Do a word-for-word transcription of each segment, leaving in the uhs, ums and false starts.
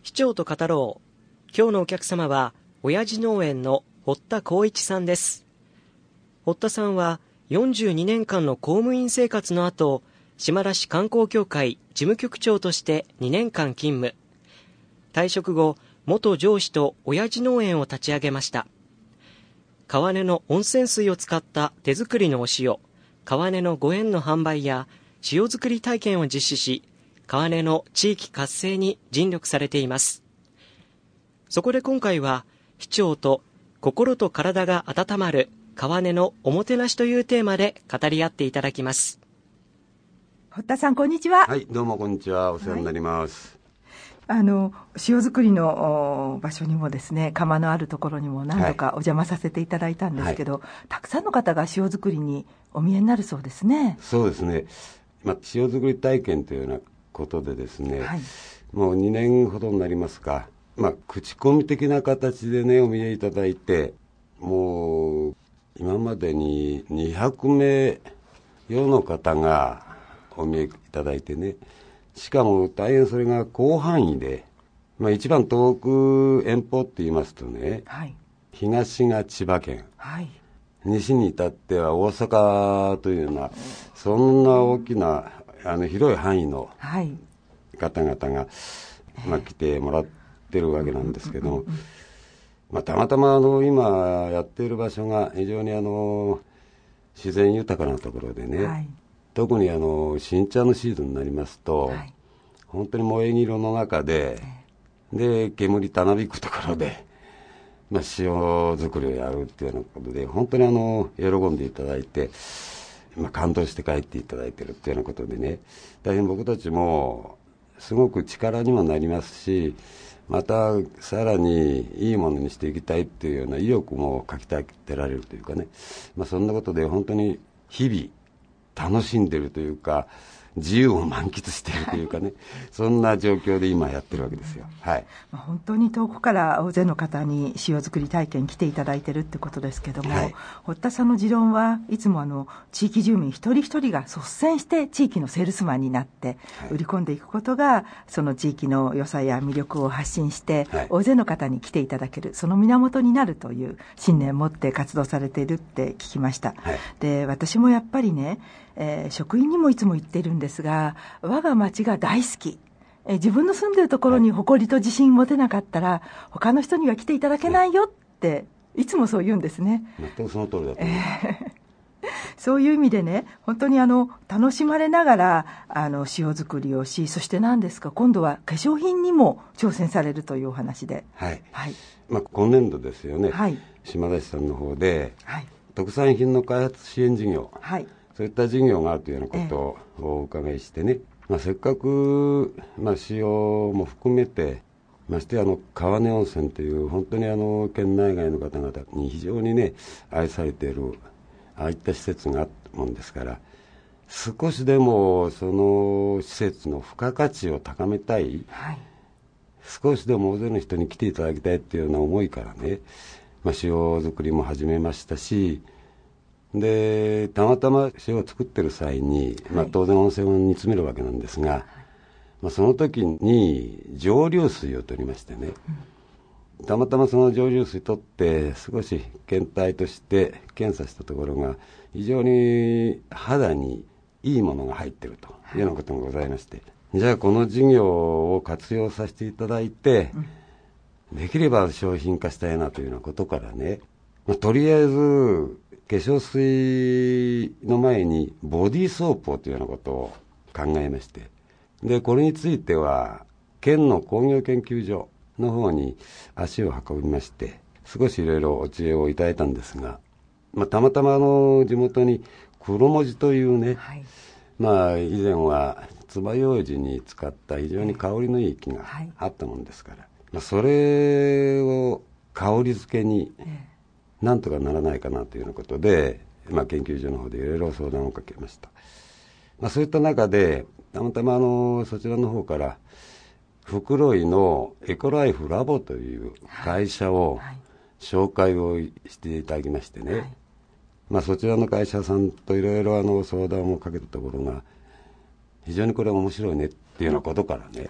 市長と語ろう。今日のお客様は親父農園の堀田光一さんです。堀田さんはよんじゅうにねんかんの公務員生活の後、島田市観光協会事務局長としてにねんかん勤務。退職後、元上司と親父農園を立ち上げました。川根の温泉水を使った手作りのお塩、川根のご縁の販売や塩作り体験を実施し、川根の地域活性に尽力されています。そこで今回は、市長と心と体が温まる川根のおもてなしというテーマで語り合っていただきます。 堀田さん、こんにちは。 はい、どうもこんにちは。お世話になります。 はい、あの塩作りの場所にもですね、窯のあるところにも何度かお邪魔させていただいたんですけど、はい、たくさんの方が塩作りにお見えになるそうですね。 そうですね、まあ、塩作り体験というようなことでですね、はい、もうにねんほどになりますか、まあ、口コミ的な形でねお見えいただいて、もう今までににひゃくめいよの方がお見えいただいてね、しかも大変それが広範囲で、まあ、一番遠く遠方って言いますとね、はい、東が千葉県、はい、西に至っては大阪というような、そんな大きなあの広い範囲の方々が、まあ、来てもらってるわけなんですけども、まあ、たまたまあの今やっている場所が非常にあの自然豊かなところでね、はい、特にあの新茶のシーズンになりますと、はい、本当に燃え色の中で、で煙たなびくところで、まあ、塩作りをやるっていうようなことで本当にあの喜んでいただいて、まあ、感動して帰っていただいているっていうようなことでね、大変僕たちもすごく力にもなりますし、またさらにいいものにしていきたいっていうような意欲もかきたてられるというかね、まあ、そんなことで本当に日々楽しんでいるというか、自由を満喫しているというかね、そんな状況で今やってるわけですよ。はい、 本当に遠くから大勢の方に塩作り体験来ていただいているってことですけども、はい、堀田さんの持論はいつもあの地域住民一人一人が率先して地域のセールスマンになって売り込んでいくことが、はい、その地域の良さや魅力を発信して、はい、大勢の方に来ていただけるその源になるという信念を持って活動されているって聞きました。はい、で私もやっぱりね、えー、職員にもいつも言っているんですが、我が町が大好き、えー、自分の住んでいるところに誇りと自信持てなかったら、はい、他の人には来ていただけないよっていつもそう言うんですね。 全くその通りだと思います、 えーそういう意味でね、本当にあの楽しまれながらあの塩作りをし、そして何ですか、今度は化粧品にも挑戦されるというお話で、 はいはい、まあ、今年度ですよね、はい、島田市さんの方で、はい、特産品の開発支援事業、はい、そういった事業があるというようなことをお伺いしてね、えーまあ、せっかく、まあ、塩も含めて、ましてあの川根温泉という本当にあの県内外の方々に非常にね愛されているああいった施設があったもんですから、少しでもその施設の付加価値を高めたい、はい、少しでも大勢の人に来ていただきたいっていうような思いからね、まあ、塩作りも始めましたし、でたまたま塩を作ってる際に、まあ、当然温泉を煮詰めるわけなんですが、はい、まあ、その時に蒸留水を取りましてね、うん、たまたまその蒸留水取って少し検体として検査したところが非常に肌にいいものが入っているというようなことがございまして、じゃあこの事業を活用させていただいて、うん、できれば商品化したいなというようなことからね、まあ、とりあえず化粧水の前にボディーソープをというようなことを考えまして、でこれについては県の工業研究所の方に足を運びまして、少しいろいろお知恵をいただいたんですが、まあ、たまたまあの地元に黒文字というね、はい、まあ以前は唾楊枝に使った非常に香りのいい木があったもんですから、はい、まあ、それを香り付けになんとかならないかなというようなことで、まあ、研究所の方でいろいろ相談をかけました。まあ、そういった中でたまたまあのそちらの方から袋井のエコライフラボという会社を紹介をしていただきましてね、はいはい、まあ、そちらの会社さんといろいろあの相談をかけたところが、非常にこれは面白いねっていうようなことからね、はい、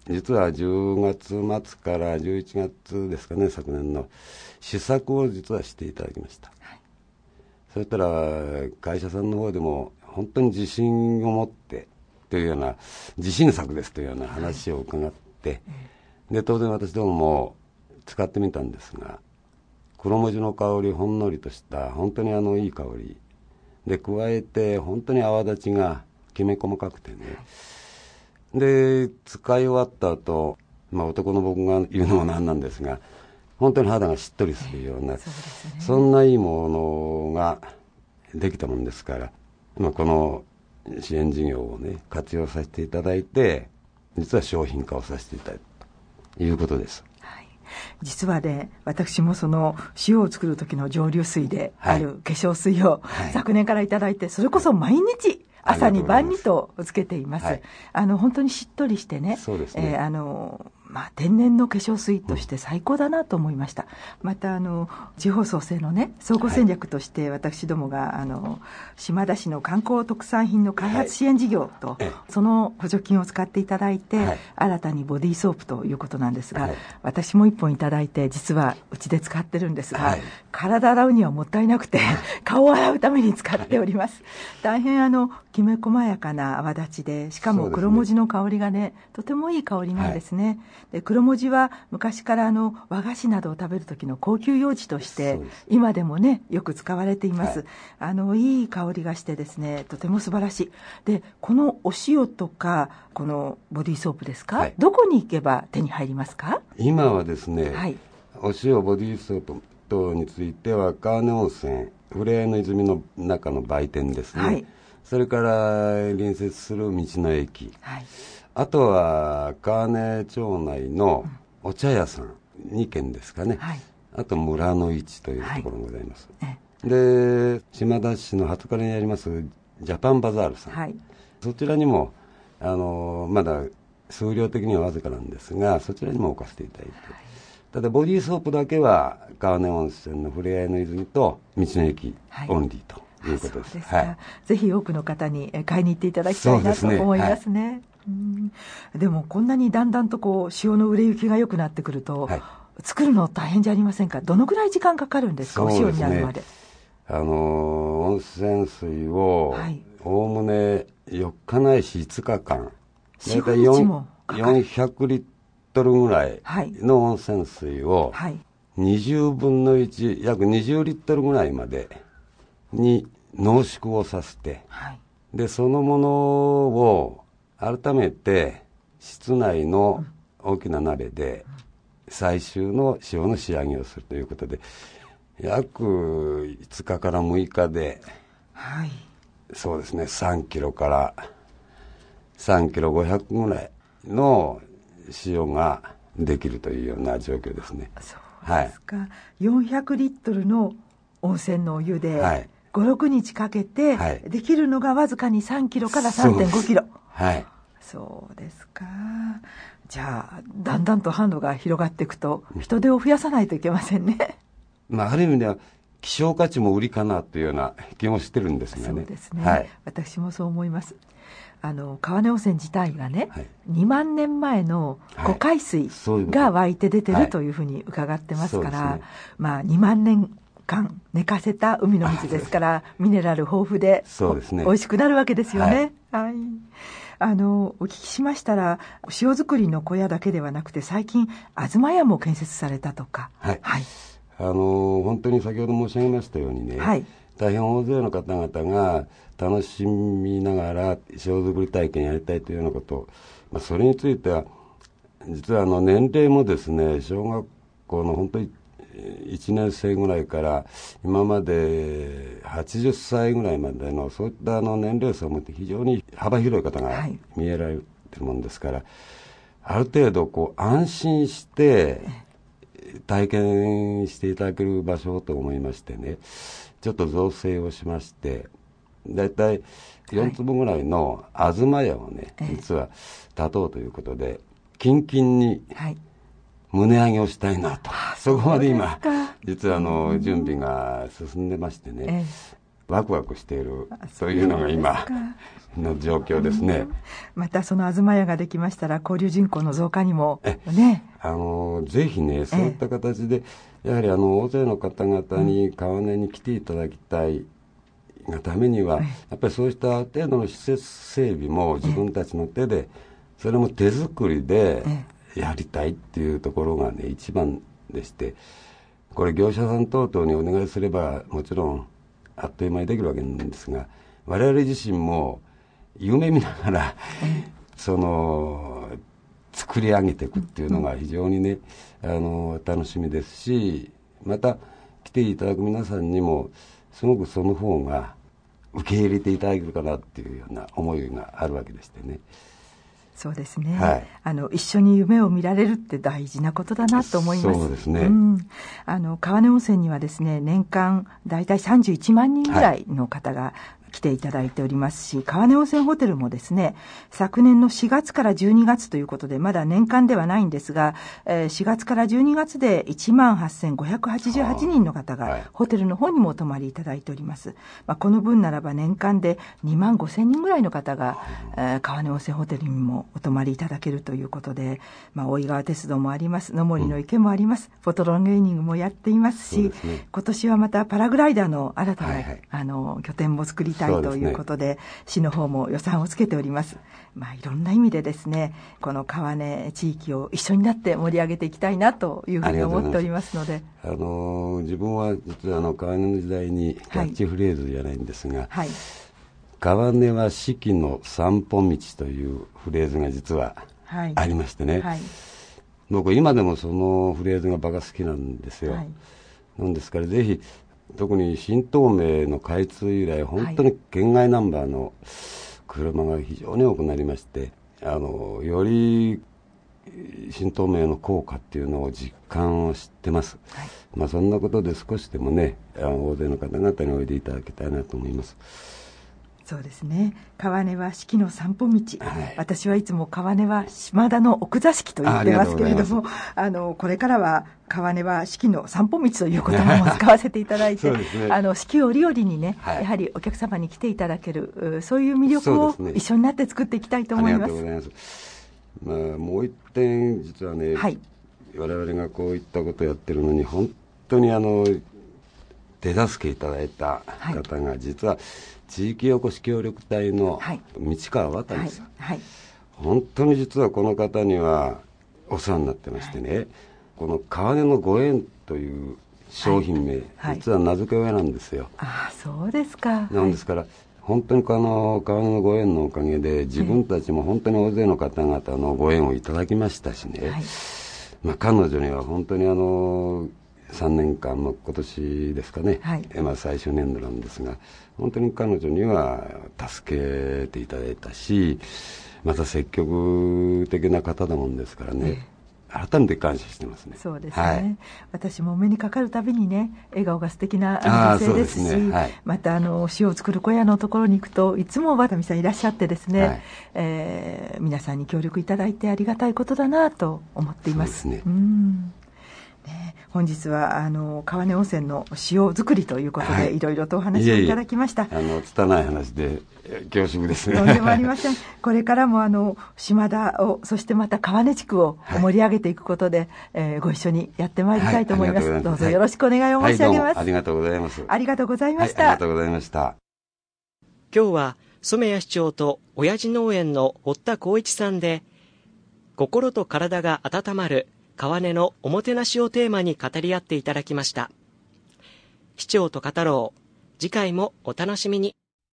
実はじゅうがつまつからじゅういちがつですかね、昨年の試作を実はしていただきました、はい、そしたら会社さんの方でも本当に自信を持ってというような、自信作ですというような話を伺って、はい、で当然私どもも使ってみたんですが、黒文字の香り、ほんのりとした本当にあのいい香りで、加えて本当に泡立ちがきめ細かくてね、で使い終わった後、まあ男の僕が言うのもなんなんですが、本当に肌がしっとりするような、えー そうですね、そんないいものができたもんですから、まあ、この支援事業をね活用させていただいて、実は商品化をさせていただいたということです。 実はね、私もその塩を作る時の蒸留水である化粧水を昨年からいただいて、それこそ毎日朝に晩にとつけています。はい、あの本当にしっとりしてね、そうですね、えー、あのまあ、天然の化粧水として最高だなと思いました。うん、またあの地方創生のね総合戦略として私どもが、はい、あの島田市の観光特産品の開発支援事業と、はい、その補助金を使っていただいて、はい、新たにボディーソープということなんですが、はい、私もいっぽんいただいて実はうちで使ってるんですが、はい、体洗うにはもったいなくて顔を洗うために使っております。大変あのきめ細やかな泡立ちで、しかも黒文字の香りがねとてもいい香りなんですね。はい、で黒文字は昔からあの和菓子などを食べる時の高級用紙として今でもねよく使われています。はい、あのいい香りがしてですね、とても素晴らしい。でこのお塩とかこのボディーソープですか、はい、どこに行けば手に入りますか？ 今はですね、はい、お塩ボディーソープ等については川根温泉ふれあいの泉の中の売店ですね、はい、それから隣接する道の駅、はい、あとは川根町内のお茶屋さんにけんですかね、はい、あと村の市というところがございます、はい、で島田市の鳩刈にありますジャパンバザールさん、はい、そちらにもあのまだ数量的にはわずかなんですが、そちらにも置かせていただいて、はい、ただボディーソープだけは川根温泉のふれあいの泉と道の駅オンリーということです。 そうですか、はい、ぜひ多くの方に買いに行っていただきたいなと思いますね。はい、うん、でもこんなにだんだんとこう塩の売れ行きが良くなってくると、はい、作るの大変じゃありませんか？どのくらい時間かかるんですか？お塩になるまで。 あの温泉水をおおむねよっかないしいつかかん、大体よんひゃくリットルぐらいの温泉水をにじゅうぶんのいち、約にじゅうリットルぐらいまでに濃縮をさせて、はい、でそのものを改めて室内の大きな鍋で最終の塩の仕上げをするということで、約いつかからむいかで、はい、そうですね、さんキロからさんキロごひゃくぐらいの塩ができるというような状況ですね。 そうですか、はい、よんひゃくリットルの温泉のお湯で、はい、ご、ろくにちかけて、はい、できるのがわずかにさんキロから さんてんごキロ。はい、そうですか。じゃあだんだんと販路が広がっていくと人手を増やさないといけませんね。 まあ、ある意味では希少価値も売りかなというような気もしてるんですがね。 そうですね、はい、私もそう思います。あの川根温泉自体がね、はい、にまんねんまえの湖海水が湧いて出てるというふうに伺ってますから、はい、ね、まあ、にまんねんかん寝かせた海の水ですからミネラル豊富で、そうですね、美味しくなるわけですよね。はい、はい、あのお聞きしましたら塩作りの小屋だけではなくて最近東屋も建設されたとか。はい、はい、 あの本当に先ほど申し上げましたようにね、はい、大変大勢の方々が楽しみながら塩作り体験やりたいというようなこと、まあ、それについては実はあの年齢もですね、小学校の本当にいちねんせいぐらいから今まではちじゅっさいぐらいまでのそういったあの年齢層を持って非常に幅広い方が見えられているものですから、はい、ある程度こう安心して体験していただける場所と思いましてね、ちょっと造成をしまして、だいたいよんつぶぐらいの東屋をね、はい、実は建とうということで近々に棟上げをしたいなと、はい、そこまで今実はあの準備が進んでましてね、 ワクワクしているというのが今の状況ですね。 うん、またそのあずまやができましたら交流人口の増加にもね、 あのぜひね、そういった形でやはりあの大勢の方々に川根に来ていただきたいがためには、やっぱりそうした程度の施設整備も自分たちの手で、それも手作りでやりたいっていうところがね一番でして、これ業者さん等々にお願いすればもちろんあっという間にできるわけなんですが、我々自身も夢見ながらその作り上げていくっていうのが非常にね、あの楽しみですし、また来ていただく皆さんにもすごくその方が受け入れていただけるかなっていうような思いがあるわけでしてね。 そうですね、 はい、 あの一緒に夢を見られるって大事なことだなと思います。 そうですね、 うん、あの川根温泉にはですね、年間だいたいさんじゅういちまんにんぐらいの方が来ていただいておりますし、川根温泉ホテルもですね、昨年のしがつからじゅうにがつということでまだ年間ではないんですが、えー、しがつからじゅうにがつでいちまんはっせんごひゃくはちじゅうはちにんの方がホテルの方にもお泊まりいただいております。まあ、この分ならば年間でにまんごせんにんぐらいの方が、えー、川根温泉ホテルにもお泊まりいただけるということで、まあ、大井川鉄道もあります、野森の池もあります、うん、フォトロンゲーニングもやっていますし、す、ね、今年はまたパラグライダーの新たな、はいはい、あの拠点も作りたいということで、市の方も予算をつけております。まあ、いろんな意味でですね、この川根地域を一緒になって盛り上げていきたいなというふうに思っておりますので、 あの自分は実はあの川根の時代にキャッチフレーズじゃないんですが、はい、川根は四季の散歩道というフレーズが実はありましてね、はいはい、僕今でもそのフレーズがバカ好きなんですよ、はい、なんですからぜひ特に新東名の開通以来本当に県外ナンバーの車が非常に多くなりまして、あのより新東名の効果っていうのを実感を知ってます、はい、まあ、そんなことで少しでもね、あの大勢の方々においでいただきたいなと思います。 そうですね、川根は四季の散歩道、はい、私はいつも川根は島田の奥座敷と言ってますけれども、 あ, あのこれからは川根は四季の散歩道という言葉も使わせていただいて、ね、あの四季折々にね、はい、やはりお客様に来ていただけるそういう魅力を一緒になって作っていきたいと思います。 ありがとうございます。まあ、もう一点実はね、はい、我々がこういったことをやってるのに本当にあの手助けいただいた方が実は地域おこし協力隊の道川渡さん、はいはい、本当に実はこの方にはお世話になってましてね、はい、この川根のご縁という商品名、はいはい、実は名付け親なんですよ。 ああ、そうですか。 なんですから、はい、本当にこの川根のご縁のおかげで自分たちも本当に大勢の方々のご縁をいただきましたしね、はい、まあ、彼女には本当にあのさんねんかんの今年ですかね、はい、まあ、最終年度なんですが本当に彼女には助けていただいたし、また積極的な方だもんですからね、えー、改めて感謝してますね。 そうですね、はい、私もお目にかかるたびにね、笑顔が素敵な女性ですし、ですね、はい、またあの塩を作る小屋のところに行くといつも渡美さんいらっしゃってですね、はい、えー、皆さんに協力いただいてありがたいことだなと思っています。そうですね、うん、ね、本日はあの川根温泉の塩作りということで、はい、いろいろとお話をいただきました。 いえいえ、あの拙い話で恐縮ですね。 とんでもありません。これからもあの島田を、そしてまた川根地区を盛り上げていくことで、はい、えー、ご一緒にやってまいりたいと思います。はい、どうぞよろしくお願いを申し上げます。はい、 ありがとうございます。 ありがとうございました。 はい、ありがとうございました。 今日は染谷市長と親父農園の堀田光一さんで、心と体が温まる川根のおもてなしをテーマに語り合っていただきました。市長と語ろう。次回もお楽しみに。